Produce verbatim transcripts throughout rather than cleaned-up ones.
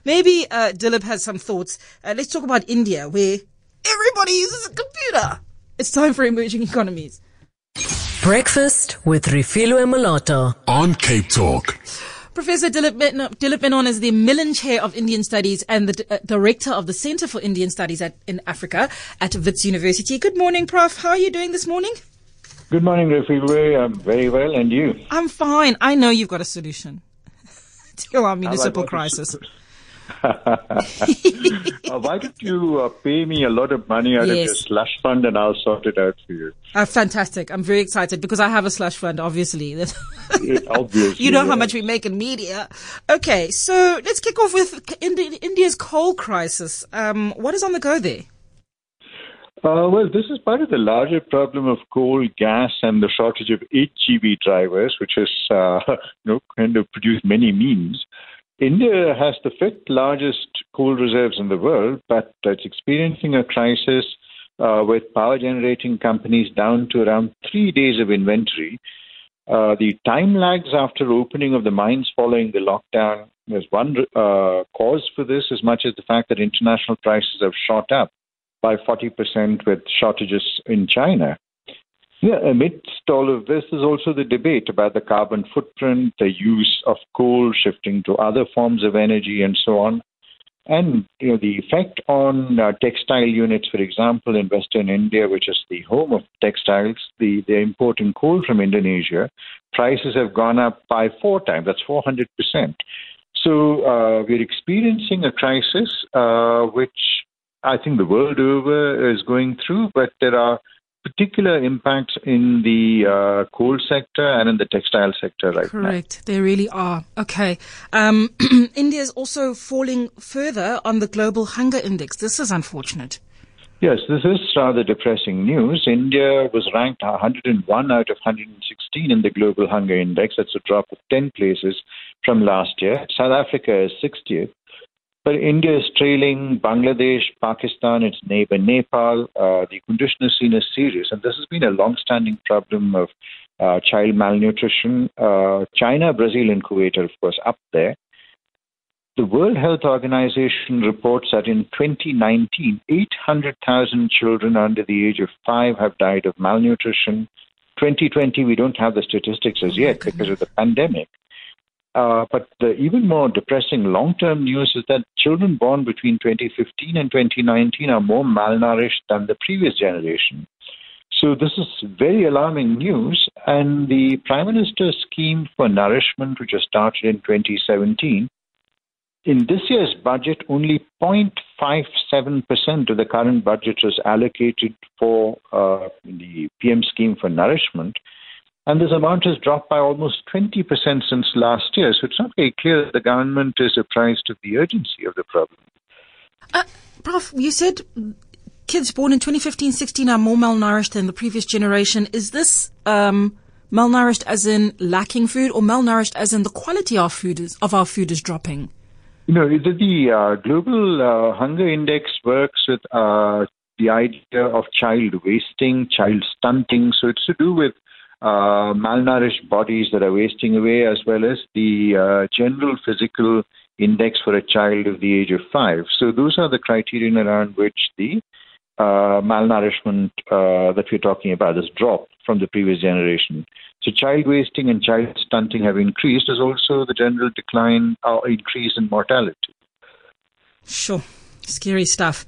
maybe uh, Dilip has some thoughts. Uh, let's talk about India, where everybody uses a computer. It's time for Emerging Economies. Breakfast with Refilwe Moloto on Cape Talk. Professor Dilip, Men- Dilip Menon is the Millen Chair of Indian Studies and the D- uh, Director of the Center for Indian Studies at, in Africa at Wits University. Good morning, Professor How are you doing this morning? Good morning, Refilwe. I'm very well, and you? I'm fine. I know you've got a solution to our municipal crisis. uh, why don't you uh, pay me a lot of money out yes. of your slush fund and I'll sort it out for you? Uh, fantastic. I'm very excited because I have a slush fund, obviously. yeah, obviously. You know yeah. how much we make in media. Okay, so let's kick off with Indi- India's coal crisis. Um, what is on the go there? Uh, well, this is part of the larger problem of coal, gas, and the shortage of H G V drivers, which has uh, you know, kind of produced many memes. India has the fifth largest coal reserves in the world, but it's experiencing a crisis uh, with power generating companies down to around three days of inventory. Uh, the time lags after opening of the mines following the lockdown is one uh, cause for this, as much as the fact that international prices have shot up by forty percent with shortages in China. Yeah, amidst all of this is also the debate about the carbon footprint, the use of coal shifting to other forms of energy, and so on. And you know the effect on uh, textile units, for example, in Western India, which is the home of textiles, the, they're importing coal from Indonesia. Prices have gone up by four times. That's four hundred percent. So uh, we're experiencing a crisis uh, which I think the world over is going through, but there are particular impacts in the uh, coal sector and in the textile sector right Correct. now. Correct. There really are. Okay. Um, India is also falling further on the global hunger index. This is unfortunate. Yes, this is rather depressing news. India was ranked one hundred one out of one hundred sixteen in the global hunger index. That's a drop of ten places from last year. South Africa is sixtieth. But India is trailing Bangladesh, Pakistan, its neighbor Nepal. Uh, the condition is seen as serious, and this has been a long-standing problem of uh, child malnutrition. Uh, China, Brazil, and Kuwait are, of course, up there. The World Health Organization reports that in twenty nineteen, eight hundred thousand children under the age of five have died of malnutrition. twenty twenty, we don't have the statistics as yet because of the pandemic. Uh, but the even more depressing long-term news is that children born between twenty fifteen and twenty nineteen are more malnourished than the previous generation. So this is very alarming news. And the Prime Minister's scheme for nourishment, which was started in twenty seventeen, in this year's budget, only zero point five seven percent of the current budget was allocated for uh, the P M scheme for nourishment. And this amount has dropped by almost twenty percent since last year. So it's not very clear that the government is apprised of the urgency of the problem. Uh, Prof, you said kids born in twenty fifteen sixteen are more malnourished than the previous generation. Is this um, malnourished as in lacking food, or malnourished as in the quality of food is, of our food is dropping? You know, the, the uh, Global uh, Hunger Index works with uh, the idea of child wasting, child stunting. So it's to do with Uh, malnourished bodies that are wasting away, as well as the uh, general physical index for a child of the age of five. So those are the criterion around which the uh, malnourishment uh, that we're talking about has dropped from the previous generation. So child wasting and child stunting have increased, as also the general decline or increase in mortality. Sure. Scary stuff.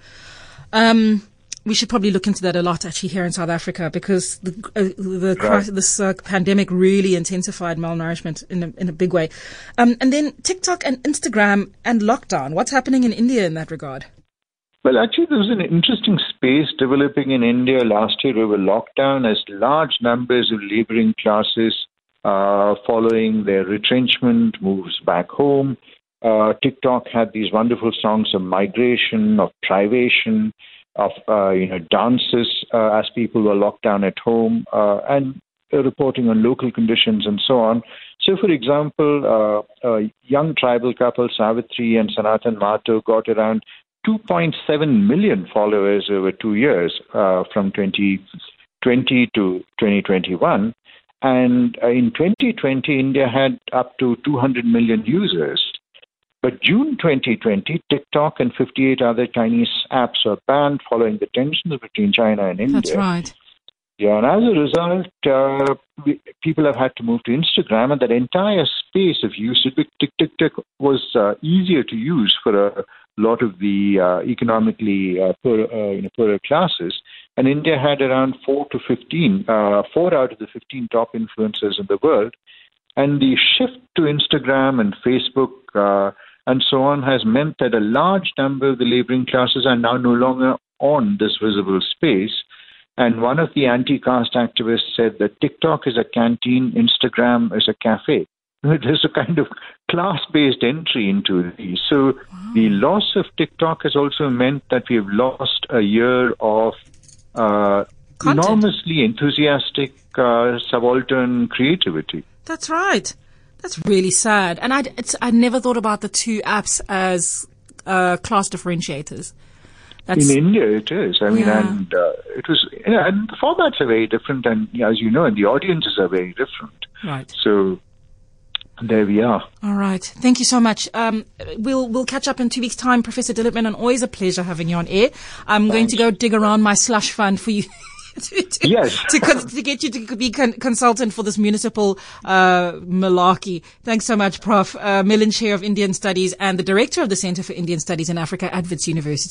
Um We should probably look into that a lot, actually, here in South Africa, because the, uh, the right. this uh, pandemic really intensified malnourishment in a, in a big way. Um, and then TikTok and Instagram and lockdown. What's happening in India in that regard? Well, actually, there was an interesting space developing in India last year over lockdown, as large numbers of laboring classes uh, following their retrenchment moves back home. Uh, TikTok had these wonderful songs of migration, of privation, of uh, you know dances uh, as people were locked down at home, uh, and uh, reporting on local conditions and so on. So, for example, uh, a young tribal couple, Savitri and Sanatan Mato, got around two point seven million followers over two years, uh, from twenty twenty to twenty twenty-one. And uh, in twenty twenty, India had up to two hundred million users. But June twenty twenty, TikTok and fifty-eight other Chinese apps were banned following the tensions between China and India. That's right. Yeah, and as a result, uh, we, people have had to move to Instagram, and that entire space of usage, TikTok was uh, easier to use for a lot of the uh, economically uh, poor, uh, you know, poorer classes. And India had around four to fifteen, uh, four out of the fifteen top influencers in the world. And the shift to Instagram and Facebook uh, and so on has meant that a large number of the laboring classes are now no longer on this visible space. And one of the anti-caste activists said that TikTok is a canteen, Instagram is a cafe. There's a kind of class-based entry into these. So wow. The loss of TikTok has also meant that we have lost a year of uh, enormously enthusiastic uh, subaltern creativity. That's right. That's really sad. And I'd, it's, I never thought about the two apps as uh, class differentiators. That's, in India, it is. I mean, yeah. and uh, it was, you know, and the formats are very different, and as you know, and the audiences are very different. Right. So there we are. All right. Thank you so much. Um, we'll we'll catch up in two weeks' time, Professor Dilipman, and always a pleasure having you on air. I'm Thanks. going to go dig around my slush fund for you. to, to, yes. to, to get you to be con- consultant for this municipal uh, malarkey. Thanks so much, Professor Uh, Milind Chair of Indian Studies and the Director of the Center for Indian Studies in Africa at Wits University.